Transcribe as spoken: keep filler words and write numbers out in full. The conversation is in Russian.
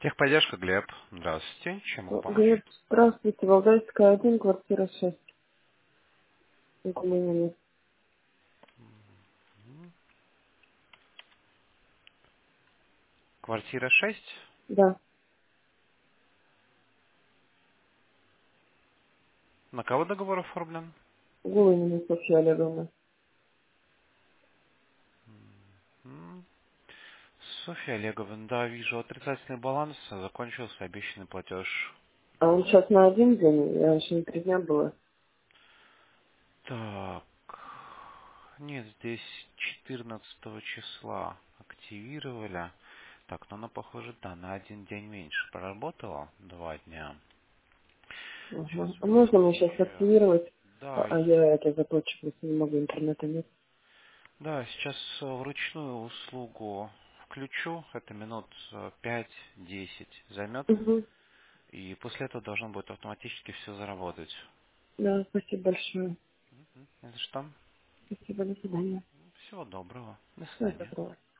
Техподдержка, Глеб. Здравствуйте. Чем могу помочь? Говорит, здравствуйте, Валдайская, один, квартира шесть. Гуманина. Квартира шесть. Да, На кого договор оформлен? Гуланина Софья Олеговна. М, Софья Олеговна, да, вижу отрицательный баланс, закончился обещанный платеж. А он сейчас на один день, я еще не три дня была. Так, нет, здесь четырнадцатого числа активировали. Так, ну она, похоже, да, на один день меньше проработала, два дня. Сейчас Ага. А можно мне сейчас вручную. активировать? Да, А, а я это заплачу, просто не могу, интернета нет. Да, сейчас э, вручную услугу включу. Это минут э, пять-десять займет. Угу. И после этого должно будет автоматически все заработать. Да, спасибо большое. Мгм. Не за что. Спасибо, до свидания. Всего доброго. До Всего свидания. доброго.